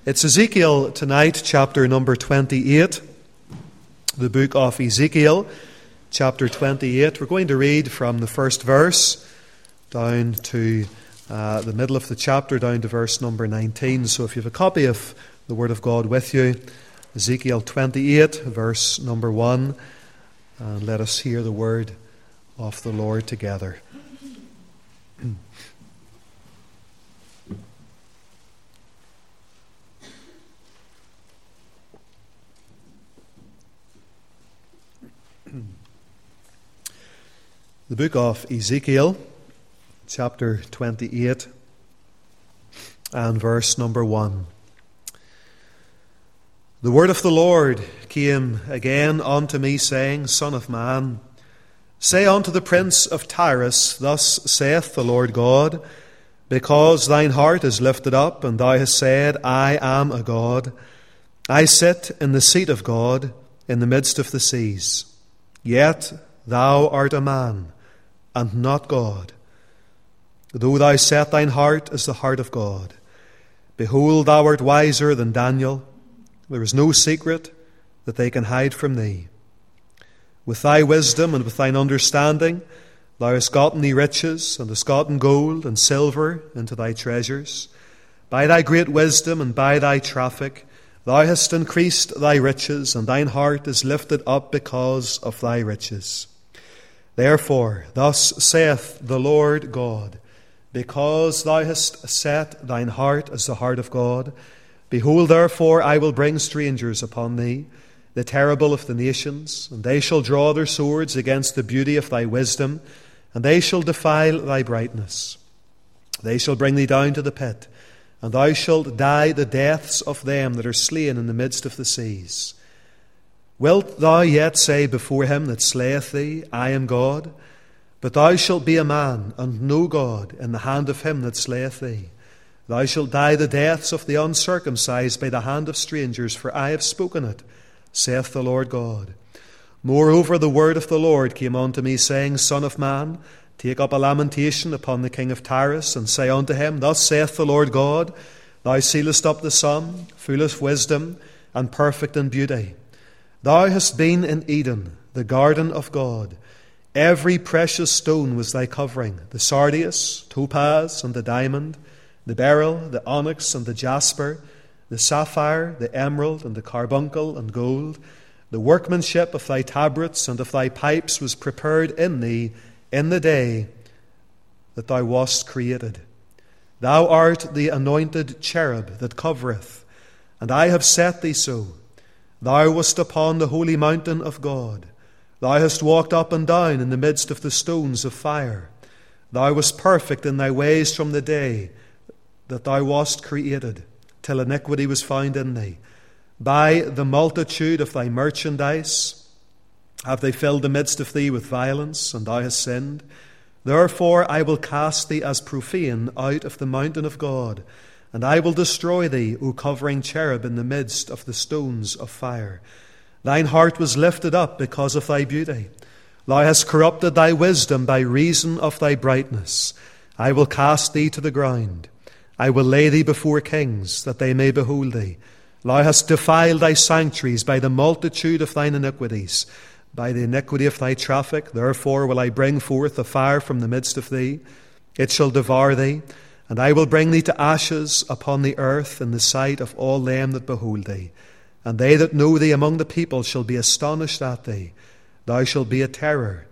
It's Ezekiel tonight, chapter number 28, the book of Ezekiel, chapter 28. We're going to read from the first verse down to the middle of the chapter, down to verse number 19. So if you have a copy of the Word of God with you, Ezekiel 28, verse number 1, and let us hear the word of the Lord together. The book of Ezekiel, chapter 28, and verse number 1. The word of the Lord came again unto me, saying, Son of man, say unto the prince of Tyrus, Thus saith the Lord God, because thine heart is lifted up, and thou hast said, I am a God. I sit in the seat of God in the midst of the seas. Yet thou art a man, and not God. Though thou set thine heart as the heart of God, behold, thou art wiser than Daniel. There is no secret that they can hide from thee. With thy wisdom and with thine understanding, thou hast gotten thee riches, and hast gotten gold and silver into thy treasures. By thy great wisdom and by thy traffic, thou hast increased thy riches, and thine heart is lifted up because of thy riches. Therefore, thus saith the Lord God, because thou hast set thine heart as the heart of God, behold, therefore, I will bring strangers upon thee, the terrible of the nations, and they shall draw their swords against the beauty of thy wisdom, and they shall defile thy brightness. They shall bring thee down to the pit, and thou shalt die the deaths of them that are slain in the midst of the seas. Wilt thou yet say before him that slayeth thee, I am God? But thou shalt be a man, and no God, in the hand of him that slayeth thee. Thou shalt die the deaths of the uncircumcised by the hand of strangers, for I have spoken it, saith the Lord God. Moreover, the word of the Lord came unto me, saying, Son of man, take up a lamentation upon the king of Tyrus, and say unto him, Thus saith the Lord God, Thou sealest up the sun, full of wisdom, and perfect in beauty. Thou hast been in Eden, the garden of God. Every precious stone was thy covering, the sardius, topaz, and the diamond, the beryl, the onyx, and the jasper, the sapphire, the emerald, and the carbuncle, and gold. The workmanship of thy tabrets and of thy pipes was prepared in thee in the day that thou wast created. Thou art the anointed cherub that covereth, and I have set thee so. Thou wast upon the holy mountain of God. Thou hast walked up and down in the midst of the stones of fire. Thou wast perfect in thy ways from the day that thou wast created, till iniquity was found in thee. By the multitude of thy merchandise have they filled the midst of thee with violence, and thou hast sinned. Therefore I will cast thee as profane out of the mountain of God, and I will destroy thee, O covering cherub, in the midst of the stones of fire. Thine heart was lifted up because of thy beauty. Thou hast corrupted thy wisdom by reason of thy brightness. I will cast thee to the ground. I will lay thee before kings, that they may behold thee. Thou hast defiled thy sanctuaries by the multitude of thine iniquities. By the iniquity of thy traffic, therefore will I bring forth a fire from the midst of thee. It shall devour thee. And I will bring thee to ashes upon the earth in the sight of all them that behold thee. And they that know thee among the people shall be astonished at thee. Thou shalt be a terror,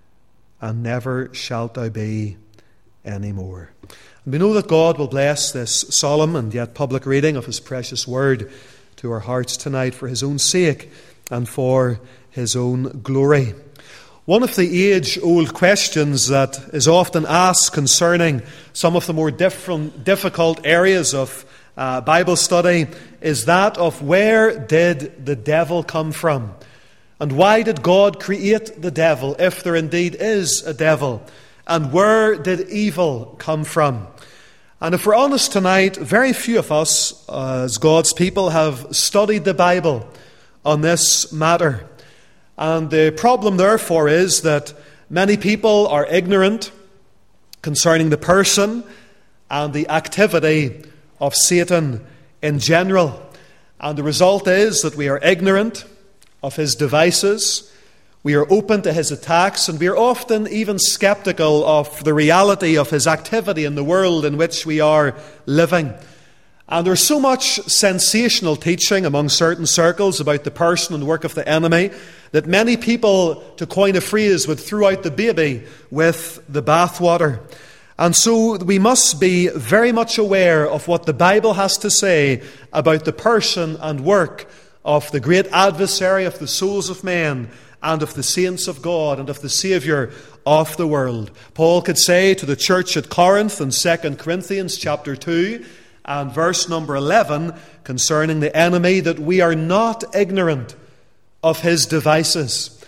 and never shalt thou be any more. And we know that God will bless this solemn and yet public reading of his precious word to our hearts tonight for his own sake and for his own glory. One of the age-old questions that is often asked concerning some of the more difficult areas of Bible study is that of where did the devil come from? And why did God create the devil, if there indeed is a devil? And where did evil come from? And if we're honest tonight, very few of us as God's people have studied the Bible on this matter. And the problem, therefore, is that many people are ignorant concerning the person and the activity of Satan in general. And the result is that we are ignorant of his devices, we are open to his attacks, and we are often even skeptical of the reality of his activity in the world in which we are living. And there's so much sensational teaching among certain circles about the person and work of the enemy that many people, to coin a phrase, would throw out the baby with the bathwater. And so we must be very much aware of what the Bible has to say about the person and work of the great adversary of the souls of men and of the saints of God and of the Saviour of the world. Paul could say to the church at Corinth in 2 Corinthians chapter 2 and verse number 11 concerning the enemy that we are not ignorant of his devices.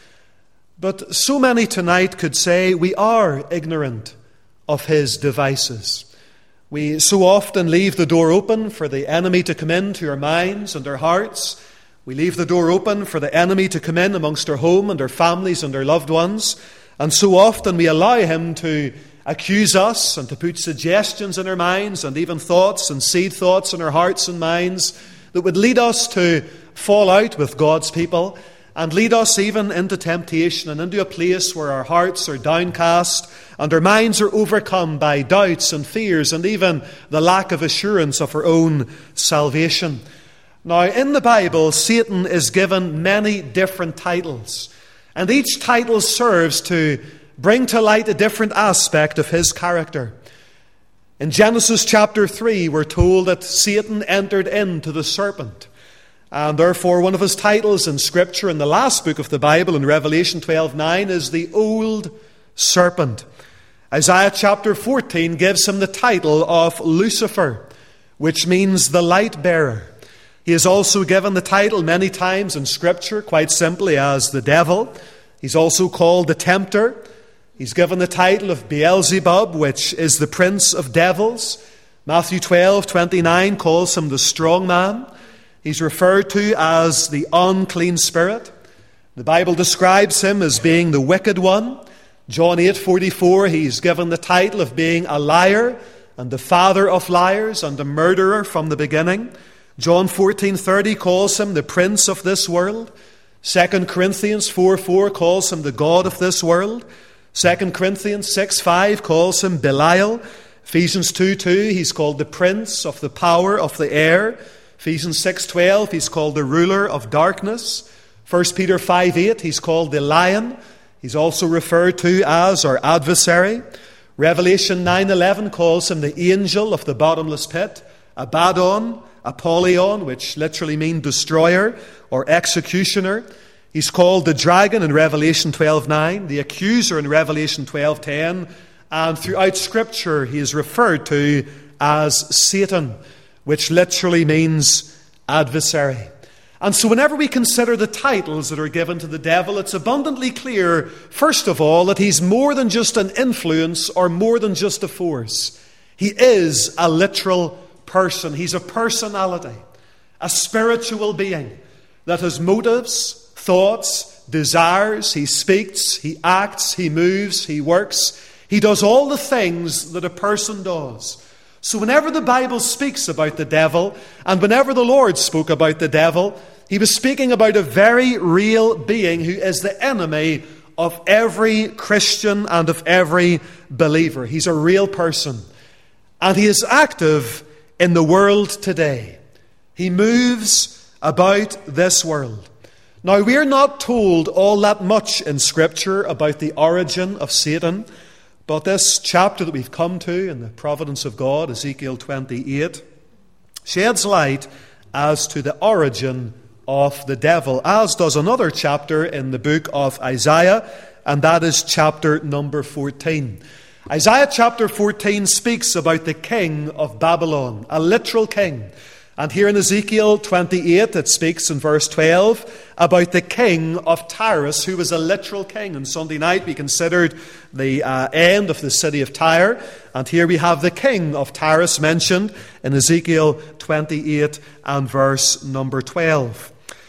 But so many tonight could say we are ignorant of his devices. We so often leave the door open for the enemy to come into our minds and our hearts. We leave the door open for the enemy to come in amongst our home and our families and our loved ones. And so often we allow him to accuse us and to put suggestions in our minds and even thoughts and seed thoughts in our hearts and minds that would lead us to fall out with God's people and lead us even into temptation and into a place where our hearts are downcast and our minds are overcome by doubts and fears and even the lack of assurance of our own salvation. Now, in the Bible, Satan is given many different titles, and each title serves to bring to light a different aspect of his character. In Genesis chapter 3, we're told that Satan entered into the serpent, and therefore one of his titles in Scripture in the last book of the Bible, in Revelation 12:9, is the Old Serpent. Isaiah chapter 14 gives him the title of Lucifer, which means the light bearer. He is also given the title many times in Scripture, quite simply, as the devil. He's also called the tempter. He's given the title of Beelzebub, which is the prince of devils. Matthew 12:29 calls him the strong man. He's referred to as the unclean spirit. The Bible describes him as being the wicked one. John 8:44, he's given the title of being a liar and the father of liars and a murderer from the beginning. John 14:30 calls him the prince of this world. 2 Corinthians 4:4 calls him the god of this world. 2 Corinthians 6:5 calls him Belial. Ephesians 2:2 he's called the prince of the power of the air. Ephesians 6:12 he's called the ruler of darkness. 1 Peter 5:8 he's called the lion. He's also referred to as our adversary. Revelation 9:11 calls him the angel of the bottomless pit. Abaddon, Apollyon, which literally means destroyer or executioner. He's called the dragon in Revelation 12:9, the accuser in Revelation 12:10, and throughout Scripture he is referred to as Satan, which literally means adversary. And so whenever we consider the titles that are given to the devil, it's abundantly clear, first of all, that he's more than just an influence or more than just a force. He is a literal person. He's a personality, a spiritual being that has motives, thoughts, desires. He speaks, he acts, he moves, he works. He does all the things that a person does. So whenever the Bible speaks about the devil, and whenever the Lord spoke about the devil, he was speaking about a very real being who is the enemy of every Christian and of every believer. He's a real person. And he is active in the world today. He moves about this world. Now, we're not told all that much in Scripture about the origin of Satan, but this chapter that we've come to in the providence of God, Ezekiel 28, sheds light as to the origin of the devil, as does another chapter in the book of Isaiah, and that is chapter number 14. Isaiah chapter 14 speaks about the king of Babylon, a literal king. And here in Ezekiel 28, it speaks in verse 12 about the king of Tyrus, who was a literal king. On Sunday night, we considered the end of the city of Tyre. And here we have the king of Tyrus mentioned in Ezekiel 28 and verse number 12.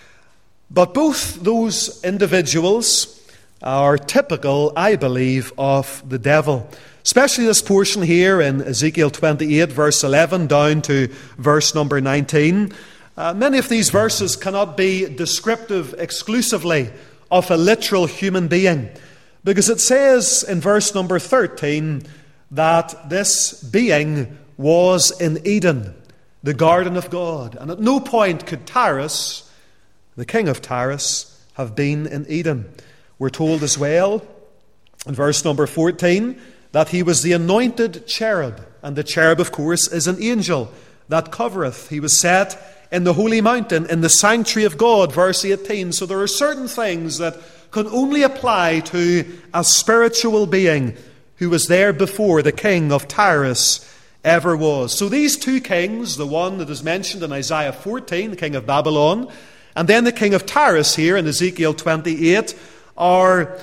But both those individuals are typical, I believe, of the devil. Especially this portion here in Ezekiel 28, verse 11, down to verse number 19. Many of these verses cannot be descriptive exclusively of a literal human being, because it says in verse number 13 that this being was in Eden, the garden of God. And at no point could Tyrus, the king of Tyrus, have been in Eden. We're told as well in verse number 14 that he was the anointed cherub. And the cherub, of course, is an angel that covereth. He was set in the holy mountain, in the sanctuary of God, verse 18. So there are certain things that can only apply to a spiritual being who was there before the king of Tyrus ever was. So these two kings, the one that is mentioned in Isaiah 14, the king of Babylon, and then the king of Tyrus here in Ezekiel 28, are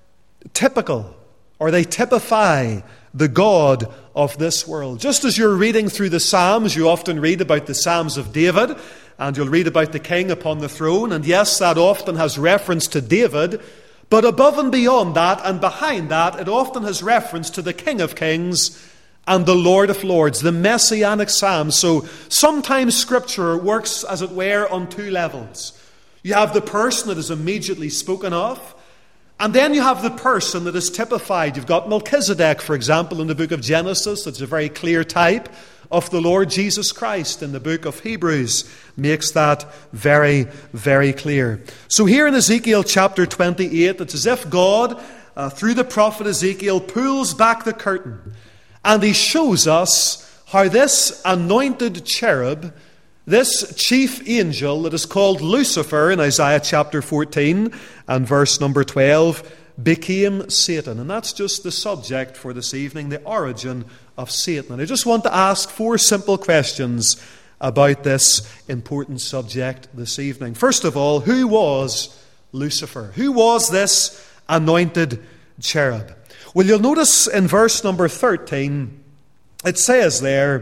typical, or they typify the God of this world. Just as you're reading through the Psalms, you often read about the Psalms of David, and you'll read about the king upon the throne, and yes, that often has reference to David, but above and beyond that, and behind that, it often has reference to the King of Kings and the Lord of Lords, the Messianic Psalms. So sometimes Scripture works, as it were, on two levels. You have the person that is immediately spoken of, and then you have the person that is typified. You've got Melchizedek, for example, in the book of Genesis. That's a very clear type of the Lord Jesus Christ. In the book of Hebrews makes that very, very clear. So here in Ezekiel chapter 28, it's as if God, through the prophet Ezekiel, pulls back the curtain, and he shows us how this anointed cherub, this chief angel that is called Lucifer in Isaiah chapter 14 and verse number 12, became Satan. And that's just the subject for this evening, the origin of Satan. And I just want to ask 4 simple questions about this important subject this evening. First of all, who was Lucifer? Who was this anointed cherub? Well, you'll notice in verse number 13, it says there,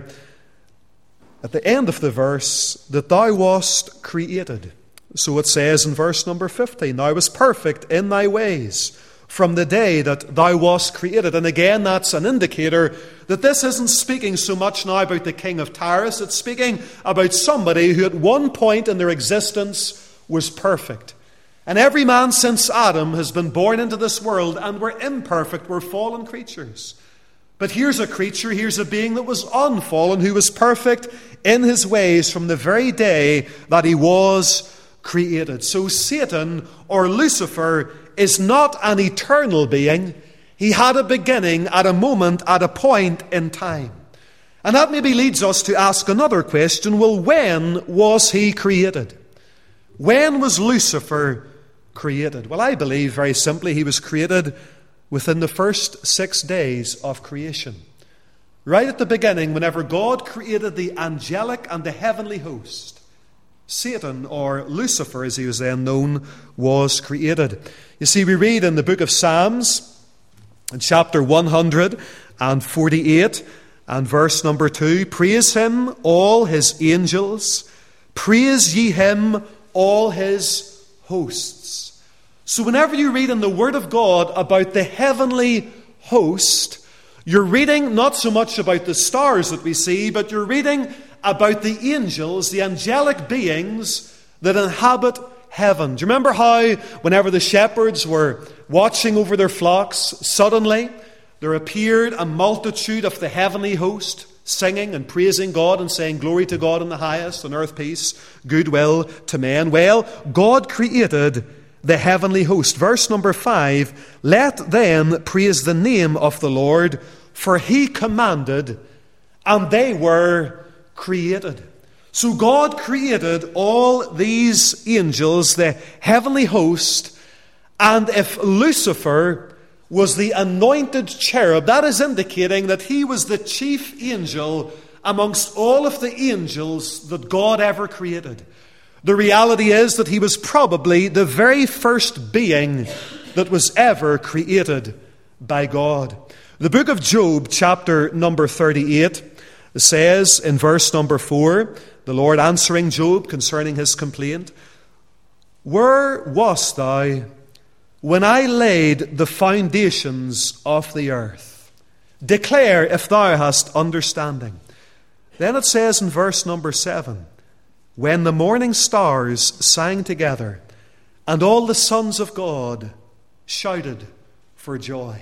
at the end of the verse, that thou wast created. So it says in verse number 15, thou wast perfect in thy ways from the day that thou wast created. And again, that's an indicator that this isn't speaking so much now about the king of Tyrus. It's speaking about somebody who at one point in their existence was perfect. And every man since Adam has been born into this world, and we're imperfect, we're fallen creatures. But here's a creature, here's a being that was unfallen, who was perfect in his ways from the very day that he was created. So Satan, or Lucifer, is not an eternal being. He had a beginning at a moment, at a point in time. And that maybe leads us to ask another question. Well, when was he created? When was Lucifer created? Well, I believe very simply he was created within the first 6 days of creation. Right at the beginning, whenever God created the angelic and the heavenly host, Satan, or Lucifer as he was then known, was created. You see, we read in the book of Psalms, in chapter 148 and verse number 2, praise him, all his angels, praise ye him, all his hosts. So whenever you read in the Word of God about the heavenly host, you're reading not so much about the stars that we see, but you're reading about the angels, the angelic beings that inhabit heaven. Do you remember how whenever the shepherds were watching over their flocks, suddenly there appeared a multitude of the heavenly host, singing and praising God and saying, glory to God in the highest, on earth peace, goodwill to men. Well, God created the heavenly host. Verse number 5, let them praise the name of the Lord, for he commanded, and they were created. So God created all these angels, the heavenly host, and if Lucifer was the anointed cherub, that is indicating that he was the chief angel amongst all of the angels that God ever created. The reality is that he was probably the very first being that was ever created by God. The book of Job, chapter number 38, says in verse number 4, the Lord answering Job concerning his complaint, where wast thou when I laid the foundations of the earth? Declare if thou hast understanding. Then it says in verse number 7, when the morning stars sang together, and all the sons of God shouted for joy.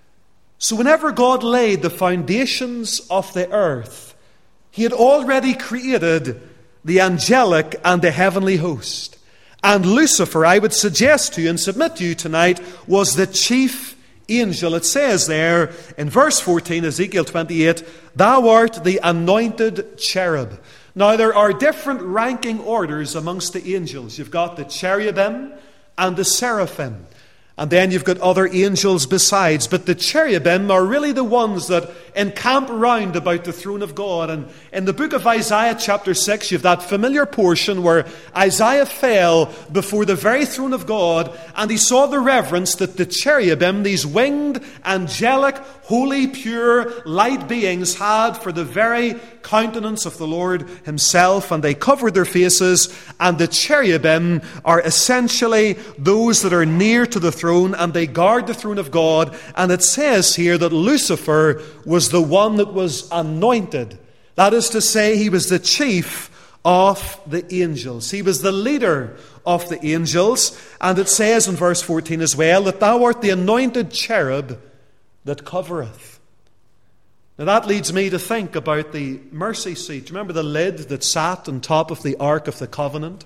So whenever God laid the foundations of the earth, he had already created the angelic and the heavenly host. And Lucifer, I would suggest to you and submit to you tonight, was the chief angel. It says there in verse 14, Ezekiel 28, thou art the anointed cherub. Now there are different ranking orders amongst the angels. You've got the cherubim and the seraphim. And then you've got other angels besides. But the cherubim are really the ones that encamp round about the throne of God. And in the book of Isaiah chapter 6, you've that familiar portion where Isaiah fell before the very throne of God, and he saw the reverence that the cherubim, these winged, angelic, holy, pure, light beings, had for the very countenance of the Lord himself. And they covered their faces, and the cherubim are essentially those that are near to the throne, and they guard the throne of God. And it says here that Lucifer was the one that was anointed. That is to say, he was the chief of the angels. He was the leader of the angels. And it says in verse 14 as well, that thou art the anointed cherub that covereth. Now that leads me to think about the mercy seat. Remember the lid that sat on top of the Ark of the Covenant?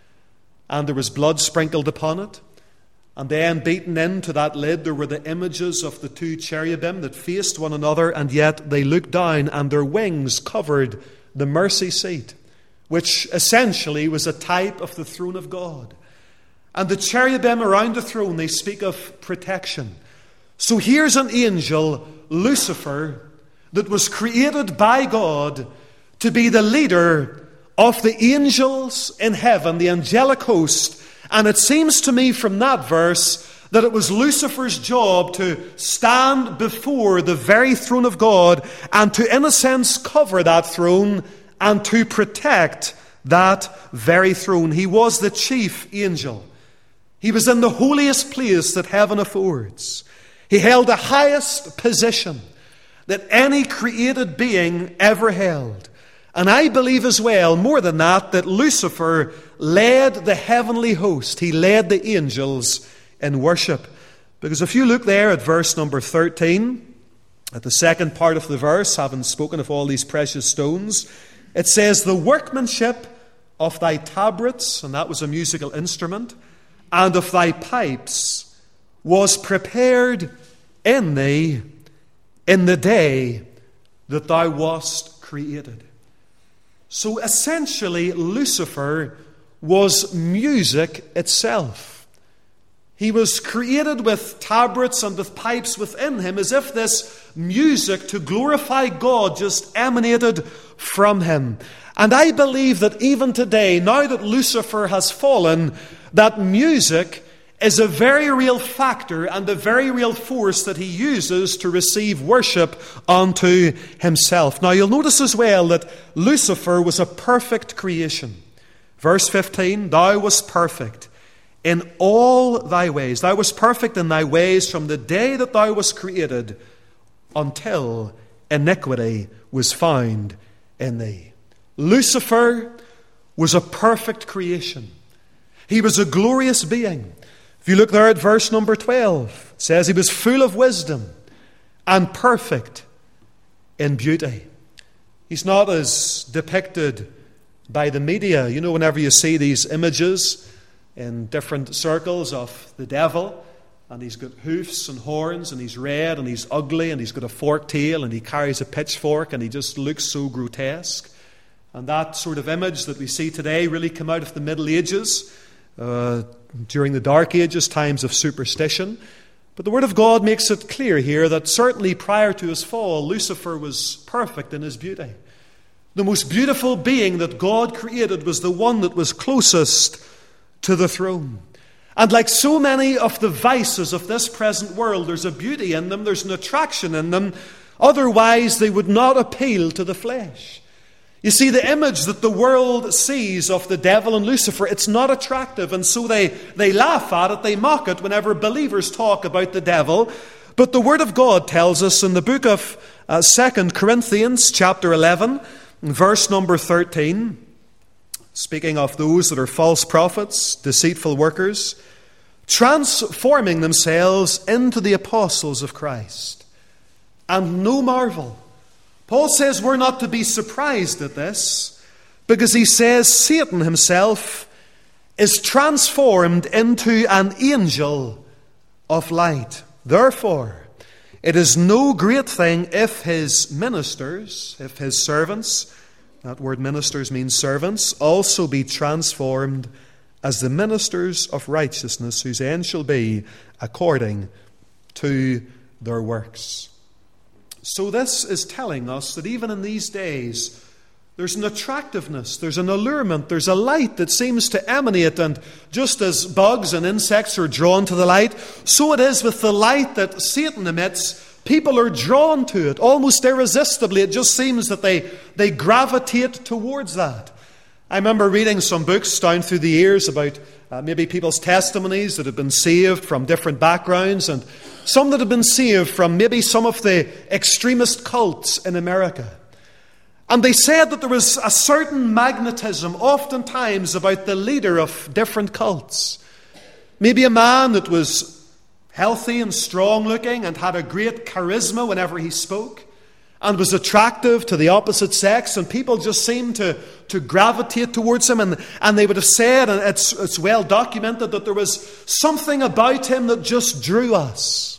And there was blood sprinkled upon it. And then beaten into that lid there were the images of the two cherubim that faced one another, and yet they looked down and their wings covered the mercy seat, which essentially was a type of the throne of God. And the cherubim around the throne, they speak of protection. So here's an angel, Lucifer, that was created by God to be the leader of the angels in heaven, the angelic host. And it seems to me from that verse that it was Lucifer's job to stand before the very throne of God and to, in a sense, cover that throne and to protect that very throne. He was the chief angel. He was in the holiest place that heaven affords. He held the highest position that any created being ever held. And I believe as well, more than that, that Lucifer led the heavenly host. He led the angels in worship. Because if you look there at verse number 13, at the second part of the verse, having spoken of all these precious stones, it says, the workmanship of thy tabrets, and that was a musical instrument, and of thy pipes was prepared in thee in the day that thou wast created. So essentially, Lucifer was music itself. He was created with tabrets and with pipes within him, as if this music to glorify God just emanated from him. And I believe that even today, now that Lucifer has fallen, that music is a very real factor and a very real force that he uses to receive worship unto himself. Now you'll notice as well that Lucifer was a perfect creation. Verse 15, thou wast perfect in all thy ways. Thou wast perfect in thy ways from the day that thou wast created until iniquity was found in thee. Lucifer was a perfect creation. He was a glorious being. If you look there at verse number 12, it says he was full of wisdom and perfect in beauty. He's not as depicted by the media. You know, whenever you see these images in different circles of the devil, and he's got hoofs and horns, and he's red, and he's ugly, and he's got a forked tail, and he carries a pitchfork, and he just looks so grotesque. And that sort of image that we see today really came out of the Middle Ages, during the Dark Ages, times of superstition. But the Word of God makes it clear here that certainly prior to his fall, Lucifer was perfect in his beauty. The most beautiful being that God created was the one that was closest to the throne. And like so many of the vices of this present world, there's a beauty in them, there's an attraction in them. Otherwise, they would not appeal to the flesh. You see, the image that the world sees of the devil and Lucifer, it's not attractive, and so they laugh at it, they mock it whenever believers talk about the devil. But the Word of God tells us in the book of 2 Corinthians chapter 11, verse number 13, speaking of those that are false prophets, deceitful workers, transforming themselves into the apostles of Christ. And no marvel. Paul says we're not to be surprised at this, because he says Satan himself is transformed into an angel of light. Therefore, it is no great thing if his ministers, if his servants, that word ministers means servants, also be transformed as the ministers of righteousness, whose end shall be according to their works. So this is telling us that even in these days, there's an attractiveness, there's an allurement, there's a light that seems to emanate, and just as bugs and insects are drawn to the light, so it is with the light that Satan emits. People are drawn to it almost irresistibly. It just seems that they gravitate towards that. I remember reading some books down through the years about maybe people's testimonies that have been saved from different backgrounds, and some that have been saved from maybe some of the extremist cults in America. And they said that there was a certain magnetism oftentimes about the leader of different cults. Maybe a man that was healthy and strong looking and had a great charisma whenever he spoke and was attractive to the opposite sex, and people just seemed to gravitate towards him, and they would have said, and it's well documented, that there was something about him that just drew us.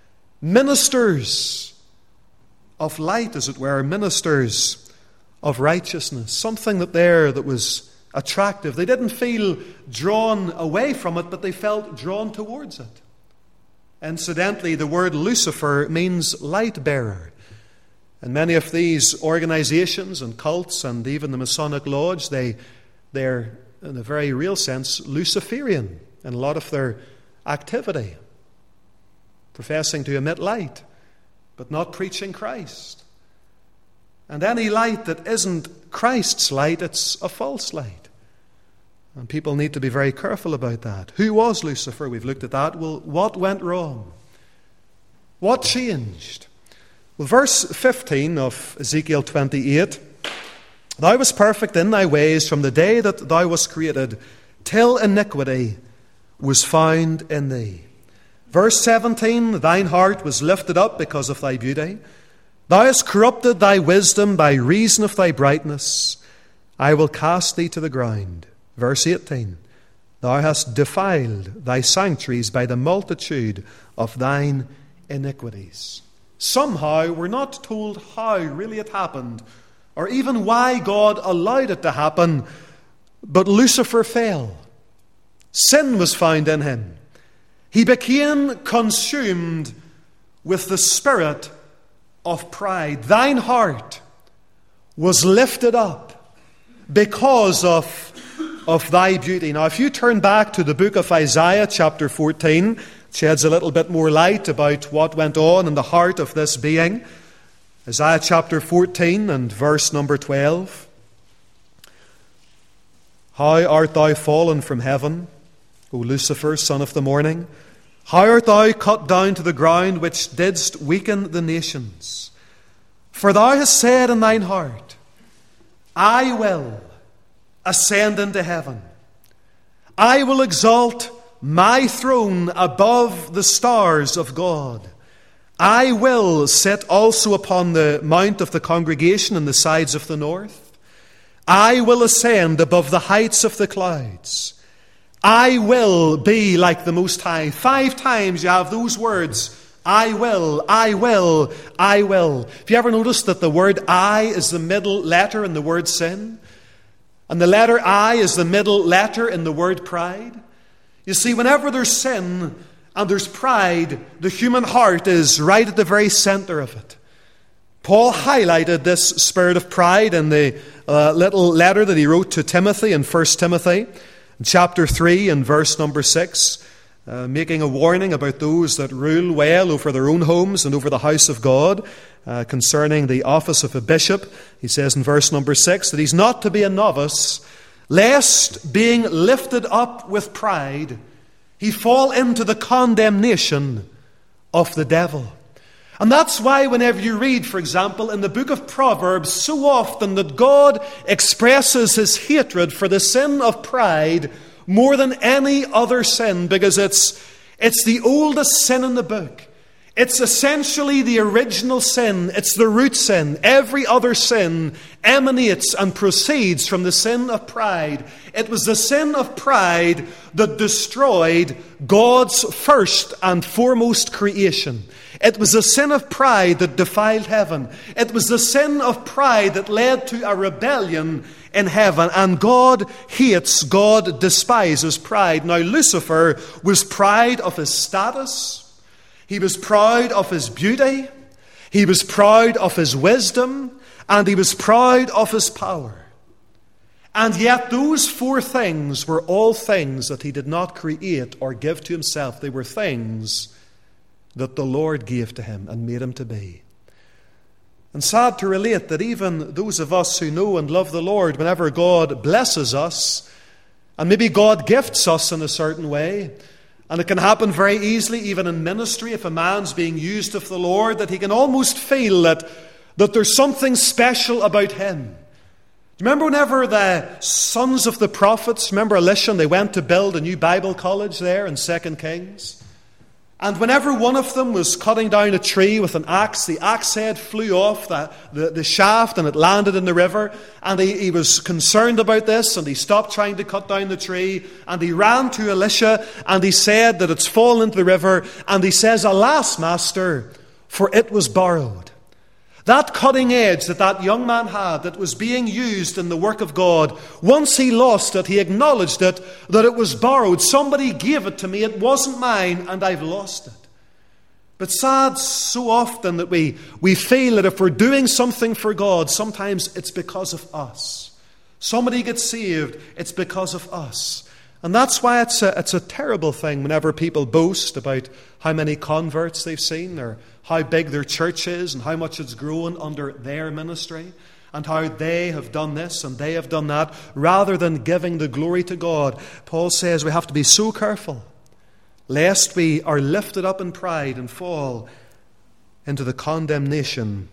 Ministers of light, as it were, ministers of righteousness, something that was attractive. They didn't feel drawn away from it, but they felt drawn towards it. Incidentally, the word Lucifer means light bearer. And many of these organizations and cults and even the Masonic Lodge, they're in a very real sense Luciferian in a lot of their activity, professing to emit light, but not preaching Christ. And any light that isn't Christ's light, it's a false light. And people need to be very careful about that. Who was Lucifer? We've looked at that. Well, what went wrong? What changed? Well, verse 15 of Ezekiel 28, Thou wast perfect in thy ways from the day that thou wast created, till iniquity was found in thee. Verse 17, Thine heart was lifted up because of thy beauty. Thou hast corrupted thy wisdom by reason of thy brightness. I will cast thee to the ground. Verse 18, Thou hast defiled thy sanctuaries by the multitude of thine iniquities. Somehow, we're not told how really it happened, or even why God allowed it to happen, but Lucifer fell. Sin was found in him. He became consumed with the spirit of pride. Thine heart was lifted up because of thy beauty. Now, if you turn back to the book of Isaiah, chapter 14, it sheds a little bit more light about what went on in the heart of this being. Isaiah chapter 14 and verse number 12. How art thou fallen from heaven, O Lucifer, son of the morning? How art thou cut down to the ground, which didst weaken the nations? For thou hast said in thine heart, I will ascend into heaven. I will exalt my throne above the stars of God. I will sit also upon the mount of the congregation in the sides of the north. I will ascend above the heights of the clouds. I will be like the Most High. 5 times you have those words, I will, I will, I will. Have you ever noticed that the word I is the middle letter in the word sin? And the letter I is the middle letter in the word pride? You see, whenever there's sin and there's pride, the human heart is right at the very center of it. Paul highlighted this spirit of pride in the little letter that he wrote to Timothy in 1 Timothy, chapter 3 and verse number 6, making a warning about those that rule well over their own homes and over the house of God, concerning the office of a bishop. He says in verse number 6 that he's not to be a novice, lest being lifted up with pride, he fall into the condemnation of the devil. And that's why whenever you read, for example, in the book of Proverbs, so often that God expresses his hatred for the sin of pride more than any other sin, because it's the oldest sin in the book. It's essentially the original sin. It's the root sin. Every other sin emanates and proceeds from the sin of pride. It was the sin of pride that destroyed God's first and foremost creation. It was the sin of pride that defiled heaven. It was the sin of pride that led to a rebellion in heaven. And God hates, God despises pride. Now, Lucifer was proud of his status. He was proud of his beauty, he was proud of his wisdom, and he was proud of his power. And yet those four things were all things that he did not create or give to himself. They were things that the Lord gave to him and made him to be. And sad to relate that even those of us who know and love the Lord, whenever God blesses us, and maybe God gifts us in a certain way, and it can happen very easily, even in ministry, if a man's being used of the Lord, that he can almost feel that there's something special about him. Remember whenever the sons of the prophets, remember Elisha, and they went to build a new Bible college there in 2 Kings? And whenever one of them was cutting down a tree with an axe, the axe head flew off the shaft and it landed in the river. And he was concerned about this, and he stopped trying to cut down the tree. And he ran to Elisha and he said that it's fallen into the river. And he says, "Alas, master, for it was borrowed." That cutting edge that young man had, that was being used in the work of God, once he lost it, he acknowledged it, that it was borrowed. Somebody gave it to me, it wasn't mine, and I've lost it. But sad so often that we feel that if we're doing something for God, sometimes it's because of us. Somebody gets saved, it's because of us. And that's why it's a terrible thing whenever people boast about how many converts they've seen, or how big their church is, and how much it's grown under their ministry, and how they have done this and they have done that, rather than giving the glory to God. Paul says we have to be so careful lest we are lifted up in pride and fall into the condemnation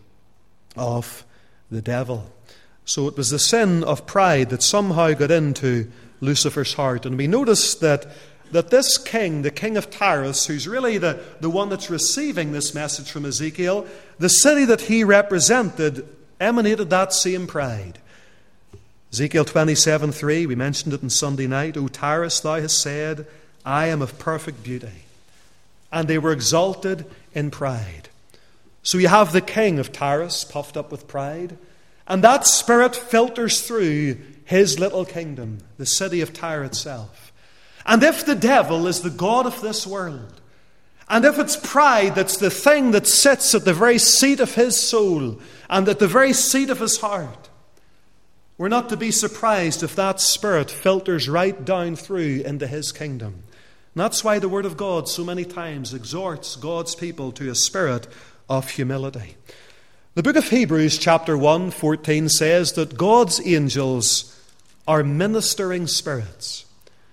of the devil. So it was the sin of pride that somehow got into Lucifer's heart. And we notice that this king, the king of Tyrus, who's really the one that's receiving this message from Ezekiel, the city that he represented emanated that same pride. Ezekiel 27:3, we mentioned it on Sunday night. "O Tyrus, thou hast said, I am of perfect beauty." And they were exalted in pride. So you have the king of Tyrus puffed up with pride, and that spirit filters through his little kingdom, the city of Tyre itself. And if the devil is the god of this world, and if it's pride that's the thing that sits at the very seat of his soul and at the very seat of his heart, we're not to be surprised if that spirit filters right down through into his kingdom. And that's why the Word of God so many times exhorts God's people to a spirit of humility. The book of Hebrews chapter 1:14 says that God's angels are ministering spirits.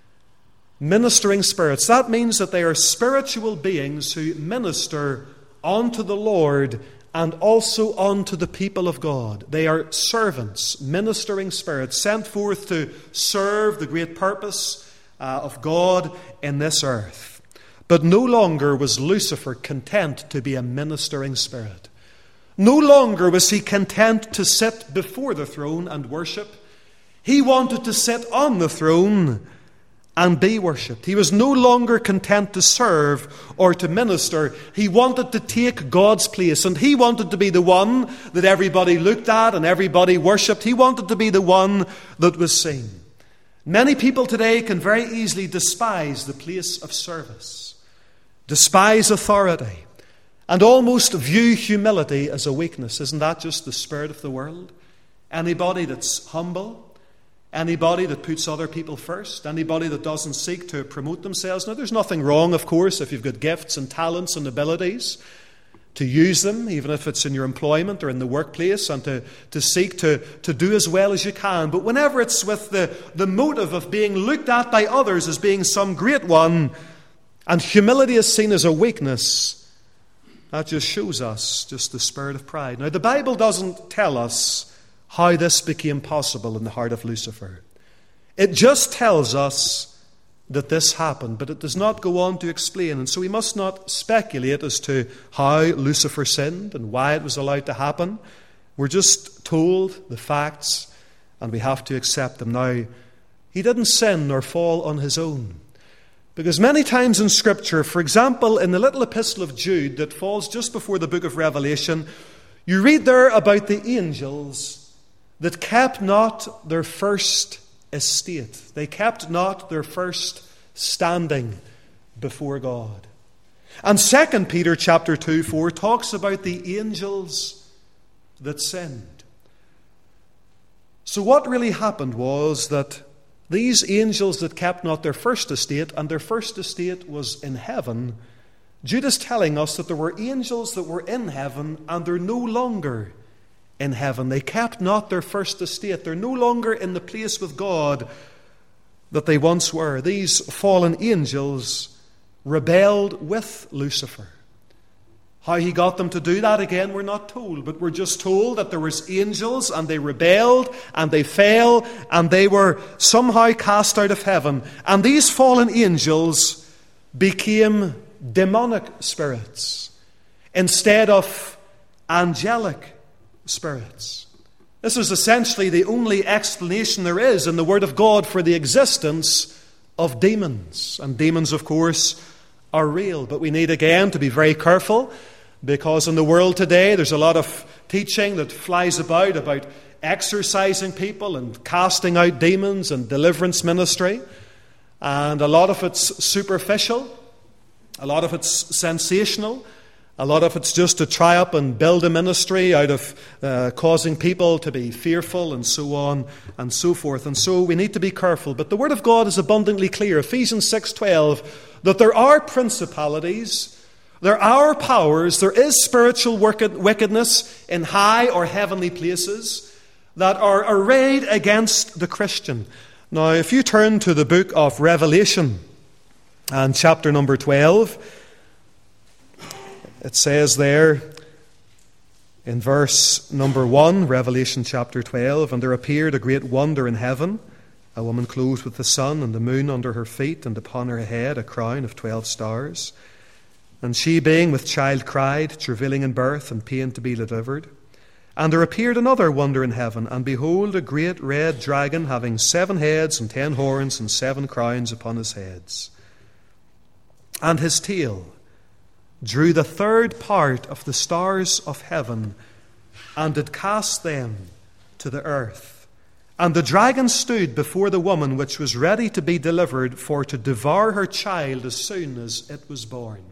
Ministering spirits. That means that they are spiritual beings who minister unto the Lord and also unto the people of God. They are servants, ministering spirits, sent forth to serve the great purpose of God in this earth. But no longer was Lucifer content to be a ministering spirit. No longer was he content to sit before the throne and worship. He wanted to sit on the throne and be worshipped. He was no longer content to serve or to minister. He wanted to take God's place, and he wanted to be the one that everybody looked at and everybody worshipped. He wanted to be the one that was seen. Many people today can very easily despise the place of service, despise authority, and almost view humility as a weakness. Isn't that just the spirit of the world? Anybody that's humble, anybody that puts other people first, anybody that doesn't seek to promote themselves. Now, there's nothing wrong, of course, if you've got gifts and talents and abilities, to use them, even if it's in your employment or in the workplace, and to seek to do as well as you can. But whenever it's with the motive of being looked at by others as being some great one, and humility is seen as a weakness, That just shows us just the spirit of pride. Now, the Bible doesn't tell us how this became possible in the heart of Lucifer. It just tells us that this happened, but it does not go on to explain. And so we must not speculate as to how Lucifer sinned and why it was allowed to happen. We're just told the facts, and we have to accept them. Now, he didn't sin nor fall on his own. Because many times in Scripture, for example, in the little epistle of Jude that falls just before the book of Revelation, you read there about the angels that kept not their first estate. They kept not their first standing before God. And 2 Peter chapter 2:4 talks about the angels that sinned. So what really happened was that these angels that kept not their first estate, and their first estate was in heaven, Jude is telling us that there were angels that were in heaven and they're no longer in heaven. They kept not their first estate. They're no longer in the place with God that they once were. These fallen angels rebelled with Lucifer. How he got them to do that, again, we're not told, but we're just told that there was angels and they rebelled and they fell and they were somehow cast out of heaven. And these fallen angels became demonic spirits instead of angelic spirits. This is essentially the only explanation there is in the Word of God for the existence of demons. And demons, of course, are real. But we need, again, to be very careful, because in the world today there's a lot of teaching that flies about exorcising people and casting out demons and deliverance ministry. And a lot of it's superficial. A lot of it's sensational. A lot of it's just to try up and build a ministry out of causing people to be fearful and so on and so forth. And so we need to be careful. But the Word of God is abundantly clear, Ephesians 6:12, that there are principalities, there are powers, there is spiritual wickedness in high or heavenly places that are arrayed against the Christian. Now, if you turn to the book of Revelation and chapter number 12, it says there in verse number 1, Revelation chapter 12, "And there appeared a great wonder in heaven, a woman clothed with the sun and the moon under her feet, and upon her head a crown of 12 stars. And she, being with child, cried, travailing in birth and pain to be delivered. And there appeared another wonder in heaven, and behold, a great red dragon, having 7 heads and 10 horns and 7 crowns upon his heads. And his tail drew the third part of the stars of heaven, and did cast them to the earth. And the dragon stood before the woman which was ready to be delivered, for to devour her child as soon as it was born."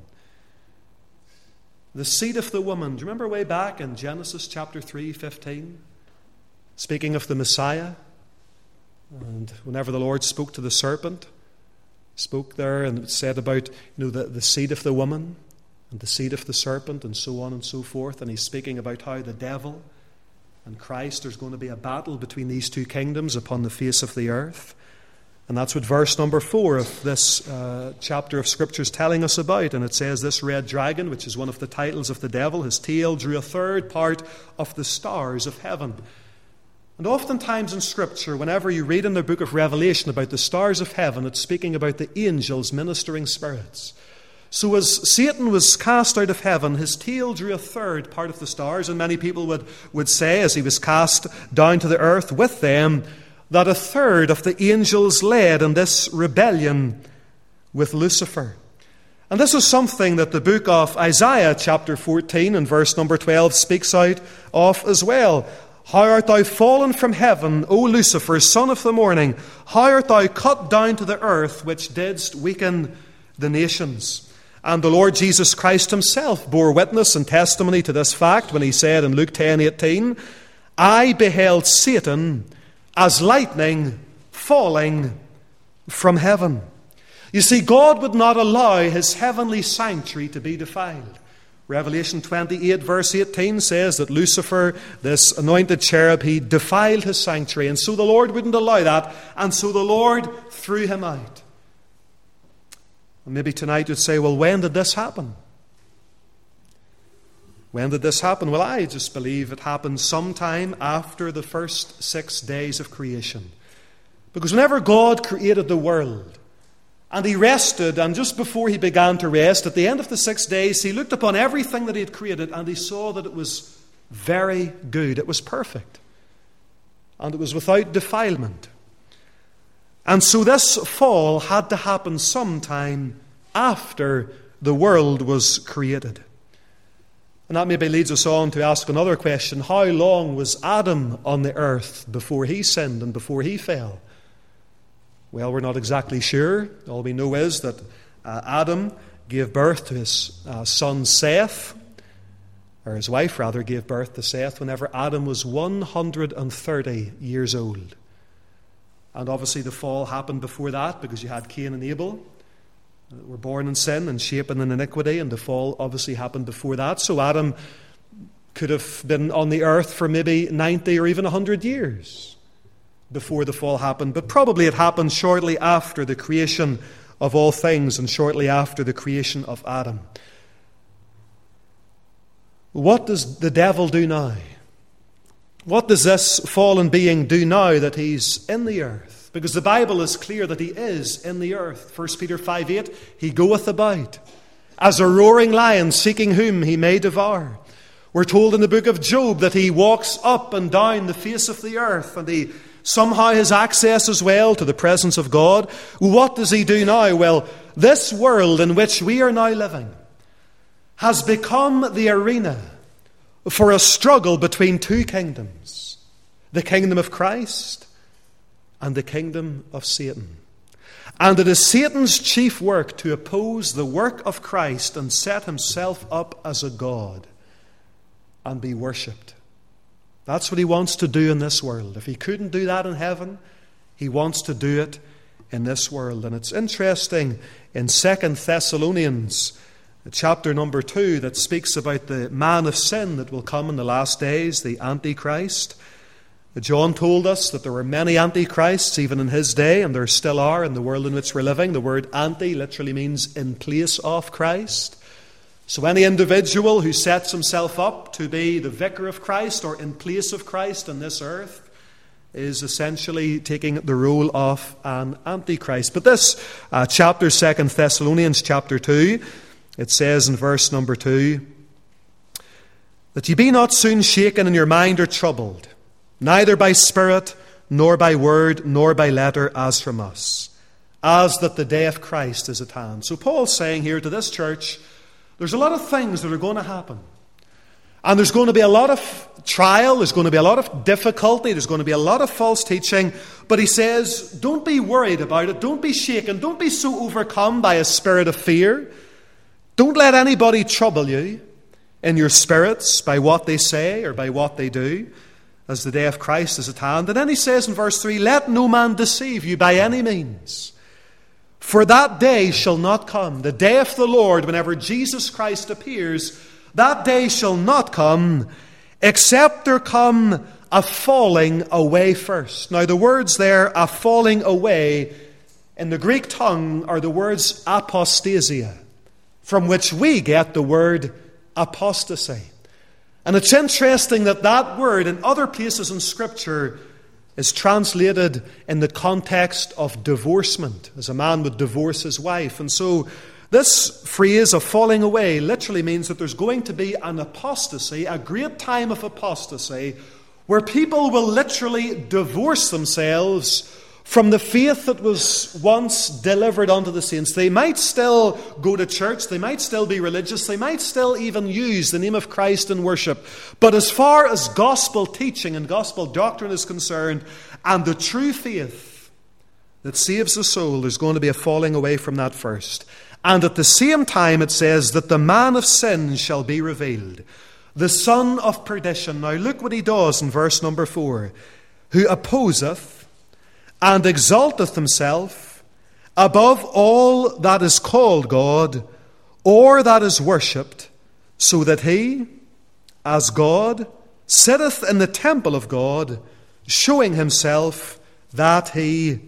The seed of the woman. Do you remember way back in Genesis chapter 3:15? Speaking of the Messiah. And whenever the Lord spoke to the serpent, spoke there and it said about the seed of the woman and the seed of the serpent and so on and so forth. And he's speaking about how the devil and Christ, there's going to be a battle between these two kingdoms upon the face of the earth. And that's what verse number 4 of this chapter of Scripture is telling us about. And it says, "This red dragon," which is one of the titles of the devil, "his tail drew a third part of the stars of heaven." And oftentimes in Scripture, whenever you read in the book of Revelation about the stars of heaven, it's speaking about the angels, ministering spirits. So as Satan was cast out of heaven, his tail drew a third part of the stars. And many people would say, as he was cast down to the earth with them, that a third of the angels led in this rebellion with Lucifer. And this is something that the book of Isaiah chapter 14 and verse number 12 speaks out of as well. "How art thou fallen from heaven, O Lucifer, son of the morning? How art thou cut down to the earth, which didst weaken the nations?" And the Lord Jesus Christ himself bore witness and testimony to this fact when he said in Luke 10:18, "I beheld Satan as lightning falling from heaven." You see, God would not allow his heavenly sanctuary to be defiled. Revelation 28 verse 18 says that Lucifer, this anointed cherub, he defiled his sanctuary. And so the Lord wouldn't allow that. And so the Lord threw him out. And maybe tonight you'd say, well, when did this happen? When did this happen? Well, I just believe it happened sometime after the first 6 days of creation. Because whenever God created the world, and he rested, and just before he began to rest, at the end of the 6 days, he looked upon everything that he had created, and he saw that it was very good. It was perfect. And it was without defilement. And so this fall had to happen sometime after the world was created. And that maybe leads us on to ask another question. How long was Adam on the earth before he sinned and before he fell? Well, we're not exactly sure. All we know is that Adam gave birth to his son Seth, or his wife rather gave birth to Seth whenever Adam was 130 years old. And obviously the fall happened before that because you had Cain and Abel. Were born in sin and shapen in iniquity, and the fall obviously happened before that. So Adam could have been on the earth for maybe 90 or even 100 years before the fall happened. But probably it happened shortly after the creation of all things and shortly after the creation of Adam. What does the devil do now? What does this fallen being do now that he's in the earth? Because the Bible is clear that he is in the earth. 1 Peter 5:8, he goeth about as a roaring lion, seeking whom he may devour. We're told in the book of Job that he walks up and down the face of the earth, and he somehow has access as well to the presence of God. What does he do now? Well, this world in which we are now living has become the arena for a struggle between two kingdoms, the kingdom of Christ and the kingdom of Satan. And it is Satan's chief work to oppose the work of Christ and set himself up as a god and be worshipped. That's what he wants to do in this world. If he couldn't do that in heaven, he wants to do it in this world. And it's interesting in 2 Thessalonians chapter number 2 that speaks about the man of sin that will come in the last days, the Antichrist. John told us that there were many antichrists even in his day, and there still are in the world in which we're living. The word anti literally means in place of Christ. So any individual who sets himself up to be the vicar of Christ or in place of Christ on this earth is essentially taking the role of an antichrist. But this chapter, 2 Thessalonians chapter 2, it says in verse number 2, that ye be not soon shaken in your mind or troubled, neither by spirit, nor by word, nor by letter, as from us, as that the day of Christ is at hand. So Paul's saying here to this church, there's a lot of things that are going to happen. And there's going to be a lot of trial, there's going to be a lot of difficulty, there's going to be a lot of false teaching. But he says, don't be worried about it, don't be shaken, don't be so overcome by a spirit of fear. Don't let anybody trouble you in your spirits by what they say or by what they do, as the day of Christ is at hand. And then he says in verse 3, let no man deceive you by any means. For that day shall not come, the day of the Lord, whenever Jesus Christ appears, that day shall not come, except there come a falling away first. Now the words there, a falling away, in the Greek tongue are the words apostasia, from which we get the word apostasy. And it's interesting that that word in other places in Scripture is translated in the context of divorcement, as a man would divorce his wife. And so this phrase of falling away literally means that there's going to be an apostasy, a great time of apostasy, where people will literally divorce themselves from the faith that was once delivered unto the saints. They might still go to church, they might still be religious, they might still even use the name of Christ in worship. But as far as gospel teaching and gospel doctrine is concerned, and the true faith that saves the soul, there's going to be a falling away from that first. And at the same time it says that the man of sin shall be revealed, the son of perdition. Now look what he does in verse number 4. Who opposeth and exalteth himself above all that is called God, or that is worshipped, so that he, as God, sitteth in the temple of God, showing himself that he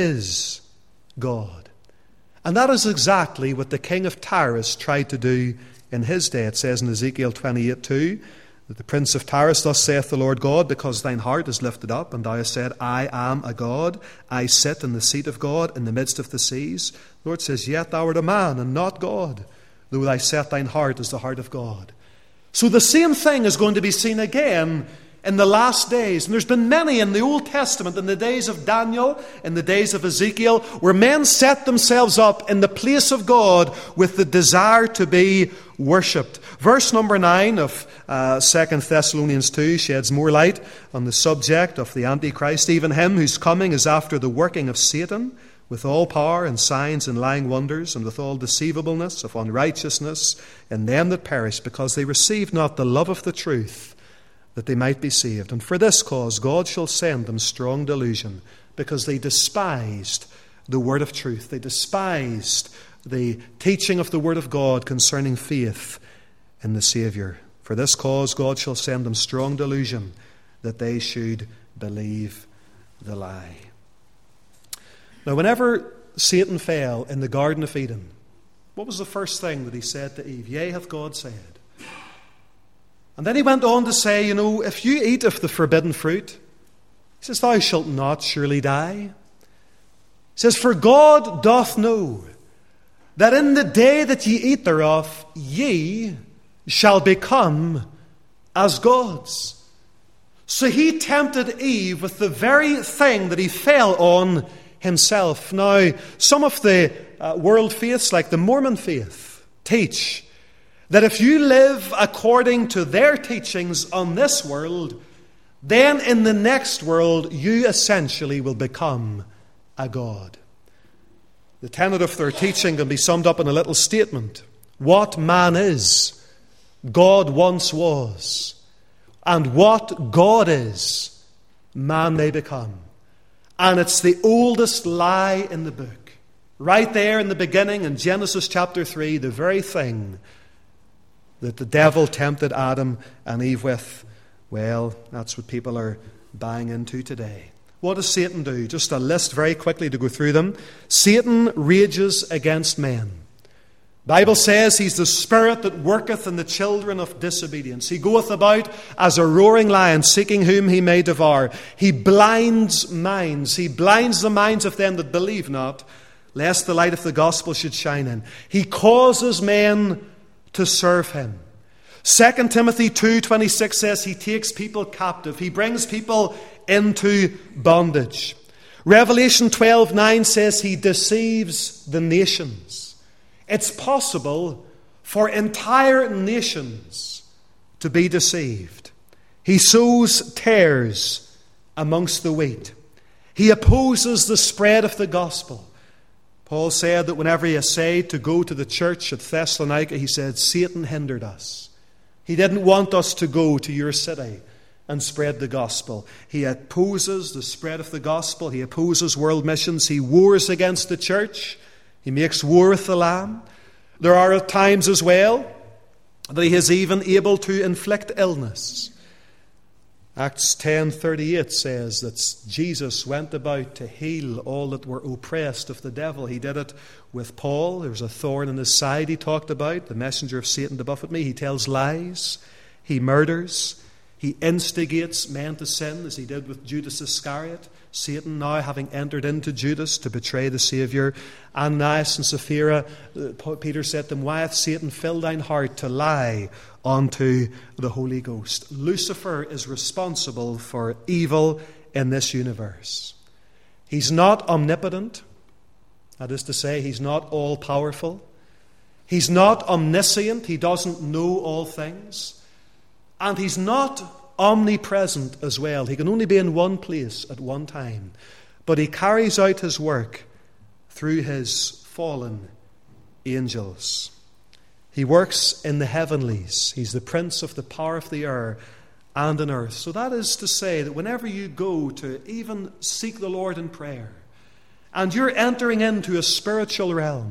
is God. And that is exactly what the king of Tyrus tried to do in his day. It says in Ezekiel 28:2 that the prince of Tyrus, thus saith the Lord God, because thine heart is lifted up, and thou hast said, I am a God, I sit in the seat of God in the midst of the seas. The Lord says, yet thou art a man and not God, though thou set thine heart as the heart of God. So the same thing is going to be seen again in the last days. And there's been many in the Old Testament, in the days of Daniel, in the days of Ezekiel, where men set themselves up in the place of God with the desire to be worshipped. Verse number 9 of 2 Thessalonians 2 sheds more light on the subject of the Antichrist, even him whose coming is after the working of Satan, with all power and signs and lying wonders, and with all deceivableness of unrighteousness in them that perish, because they received not the love of the truth, that they might be saved. And for this cause God shall send them strong delusion, because they despised the word of truth. They despised the teaching of the word of God concerning faith in the Saviour. For this cause God shall send them strong delusion, that they should believe the lie. Now, whenever Satan fell in the Garden of Eden, what was the first thing that he said to Eve? Yea, hath God said. And then he went on to say, if you eat of the forbidden fruit, he says, thou shalt not surely die. He says, for God doth know that in the day that ye eat thereof, ye shall become as gods. So he tempted Eve with the very thing that he fell on himself. Now, some of the world faiths, like the Mormon faith, teach that if you live according to their teachings on this world, then in the next world you essentially will become a god. The tenet of their teaching can be summed up in a little statement. What man is, God once was. And what God is, man may become. And it's the oldest lie in the book. Right there in the beginning, in Genesis chapter 3, the very thing that the devil tempted Adam and Eve with, well, that's what people are buying into today. What does Satan do? Just a list very quickly to go through them. Satan rages against men. The Bible says he's the spirit that worketh in the children of disobedience. He goeth about as a roaring lion, seeking whom he may devour. He blinds minds. He blinds the minds of them that believe not, lest the light of the gospel should shine in. He causes men to serve him. 2 Timothy 2:26 says he takes people captive. He brings people into bondage. Revelation 12:9 says he deceives the nations. It's possible for entire nations to be deceived. He sows tares amongst the wheat. He opposes the spread of the gospel. Paul said that whenever he essayed to go to the church at Thessalonica, he said, Satan hindered us. He didn't want us to go to your city and spread the gospel. He opposes the spread of the gospel. He opposes world missions. He wars against the church. He makes war with the Lamb. There are times as well that he is even able to inflict illness. Acts 10:38 says that Jesus went about to heal all that were oppressed of the devil. He did it with Paul. There was a thorn in his side he talked about, the messenger of Satan to buffet me. He tells lies. He murders. He instigates men to sin, as he did with Judas Iscariot. Satan now having entered into Judas to betray the Saviour. Ananias and Sapphira, Peter said to them, why hath Satan filled thine heart to lie unto the Holy Ghost? Lucifer is responsible for evil in this universe. He's not omnipotent. That is to say, he's not all-powerful. He's not omniscient. He doesn't know all things. And he's not omnipresent as well. He can only be in one place at one time. But he carries out his work through his fallen angels. He works in the heavenlies. He's the prince of the power of the air and on earth. So that is to say that whenever you go to even seek the Lord in prayer, and you're entering into a spiritual realm,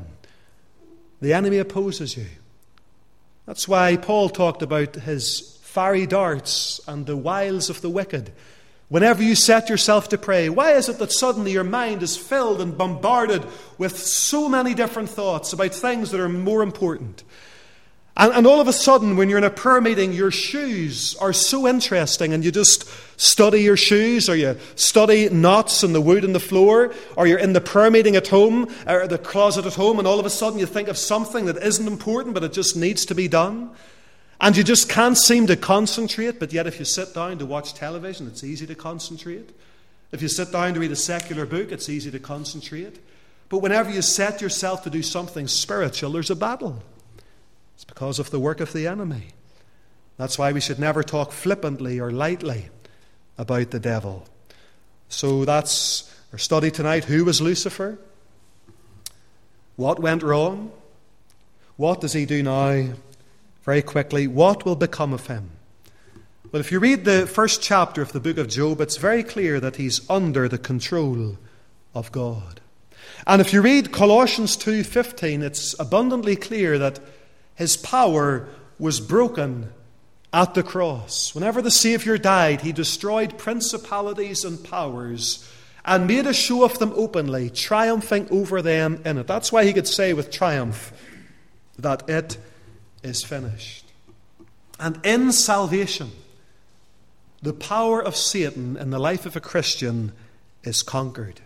the enemy opposes you. That's why Paul talked about his fiery darts and the wiles of the wicked. Whenever you set yourself to pray, why is it that suddenly your mind is filled and bombarded with so many different thoughts about things that are more important? And all of a sudden, when you're in a prayer meeting, your shoes are so interesting, and you just study your shoes, or you study knots in the wood on the floor, or you're in the prayer meeting at home, or the closet at home, and all of a sudden you think of something that isn't important, but it just needs to be done. And you just can't seem to concentrate, but yet if you sit down to watch television, it's easy to concentrate. If you sit down to read a secular book, it's easy to concentrate. But whenever you set yourself to do something spiritual, there's a battle. It's because of the work of the enemy. That's why we should never talk flippantly or lightly about the devil. So that's our study tonight. Who was Lucifer? What went wrong? What does he do now? Very quickly, what will become of him? Well, if you read the first chapter of the book of Job, it's very clear that he's under the control of God. And if you read Colossians 2:15, it's abundantly clear that his power was broken at the cross. Whenever the Savior died, he destroyed principalities and powers and made a show of them openly, triumphing over them in it. That's why he could say with triumph that it is finished. And in salvation, the power of Satan in the life of a Christian is conquered.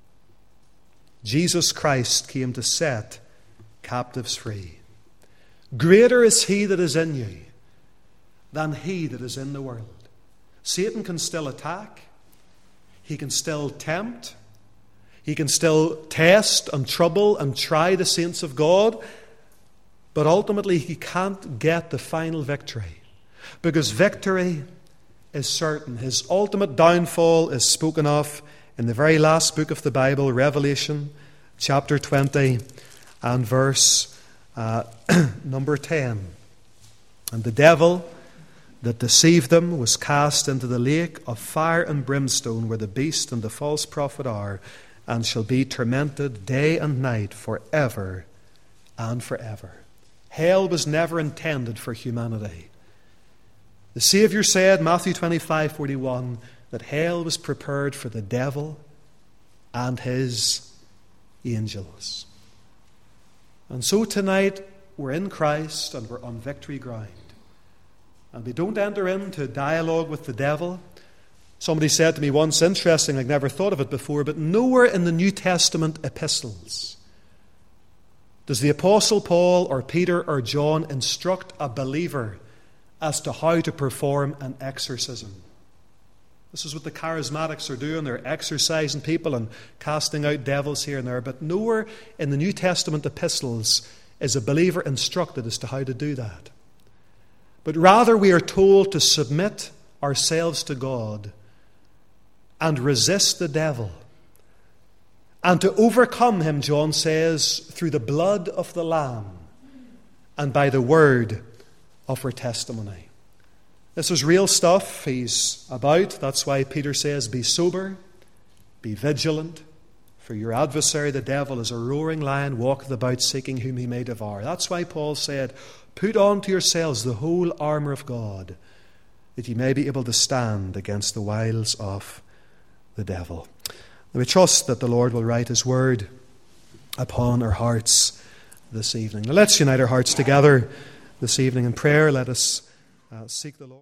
Jesus Christ came to set captives free. Greater is he that is in you than he that is in the world. Satan can still attack. He can still tempt. He can still test and trouble and try the saints of God. But ultimately he can't get the final victory, because victory is certain. His ultimate downfall is spoken of in the very last book of the Bible, Revelation, chapter 20 and verse number 10. And the devil that deceived them was cast into the lake of fire and brimstone, where the beast and the false prophet are, and shall be tormented day and night forever and forever. Hell was never intended for humanity. The Saviour said, Matthew 25:41, that hell was prepared for the devil and his angels. And so tonight, we're in Christ and we're on victory ground. And we don't enter into dialogue with the devil. Somebody said to me once, interesting, I'd never thought of it before, but nowhere in the New Testament epistles does the Apostle Paul or Peter or John instruct a believer as to how to perform an exorcism. This is what the charismatics are doing. They're exorcising people and casting out devils here and there. But nowhere in the New Testament epistles is a believer instructed as to how to do that. But rather we are told to submit ourselves to God and resist the devil, and to overcome him, John says, through the blood of the Lamb and by the word of our testimony. This is real stuff he's about. That's why Peter says, be sober, be vigilant, for your adversary, the devil, is a roaring lion, walketh about seeking whom he may devour. That's why Paul said, put on to yourselves the whole armour of God, that ye may be able to stand against the wiles of the devil. And we trust that the Lord will write his word upon our hearts this evening. Now let's unite our hearts together this evening in prayer. Let us seek the Lord.